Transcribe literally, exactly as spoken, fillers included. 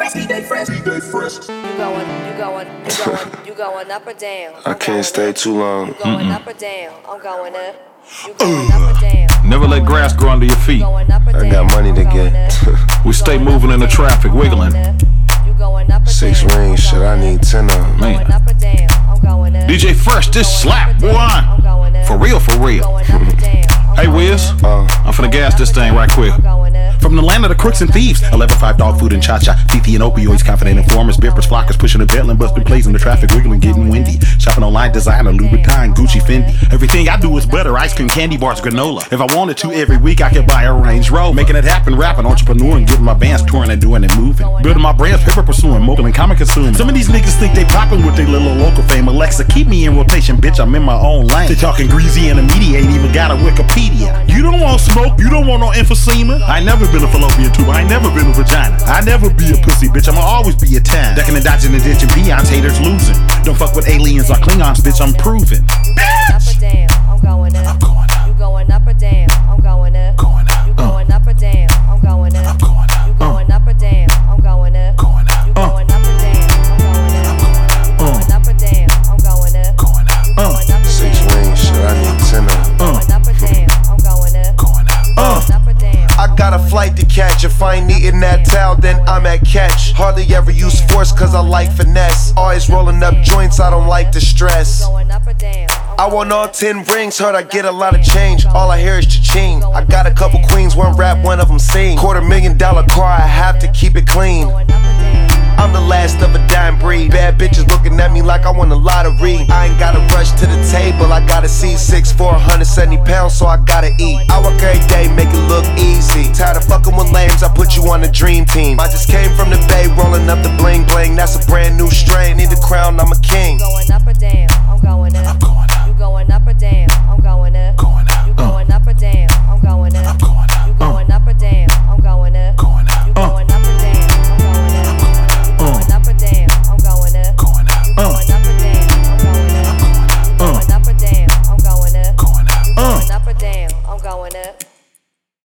fresh, D J fresh, D J fresh. You going, you going, you going, you going up or down? I can't stay too long. You going up or down? I'm going up. You going up or down? Never let grass grow under your feet. I got money to get. We stay moving in the traffic, wiggling. Six rings, shit, I need ten of them. Man. D J Fresh, this slap, boy. For real, for real. Hey, Wiz, Uh. I'm finna gas this thing right quick. From the land of the crooks and thieves, eleven five dog food and cha-cha, Fifi and opioids, confident informers, bippers, flockers, pushing the Bentley, busting plays in the traffic, wiggling, getting windy. Shopping online, designer, Louboutin, Gucci, Fendi. Everything I do is better, ice cream, candy bars, granola. If I wanted to, every week I could buy a Range Rover. Making it happen, rapping, entrepreneur, and getting my bands touring and doing it moving. Building my brands, paper pursuing, mobile and comic consuming. Some of these niggas think they popping with their little local fame. Alexa, keep me in rotation, bitch, I'm in my own lane. They talking greasy and the media ain't even got a Wikipedia. You don't want smoke, you don't want no emphysema. I ain't never been a fallopian tube, I ain't never been a vagina. I never be a pussy, bitch, I'ma always be a tan. Ducking and dodging and ditching peons, haters losing. Don't fuck with aliens or Klingons, bitch, I'm proving. Bitch! I'm going up. I'm going up. You going up or down? I'm going up. Going up. You going up or down? I'm going up. I'm going up. You going up or down? I'm going up. Going up. You going up or down? I'm going up. You going up or down? I'm going up. Going up. You going up or Six down? rings, shit, I need ten of them. Going up or down? I'm going up. Going up. Going up or down? I got a flight to catch. If I ain't eating that towel, then I'm at catch. Hardly ever use force, cause I like finesse. Always rolling up joints, I don't like the stress. Going up or down? I want all ten rings, heard I get a lot of change. All I hear is cha-ching. I got a couple queens, one rap, one of them sing. Quarter million dollar car, I have to keep it clean. Going up or down? I'm the last of a dying breed. Bad bitches looking at me like I won the lottery. I ain't gotta rush to the table, I gotta see six four, one hundred seventy pounds, so I gotta eat. I work every day, make it look easy. Tired of fucking with lames, I put you on the dream team. I just came from the bay, rolling up the bling bling. That's a brand new strain, need a crown, I'm a king.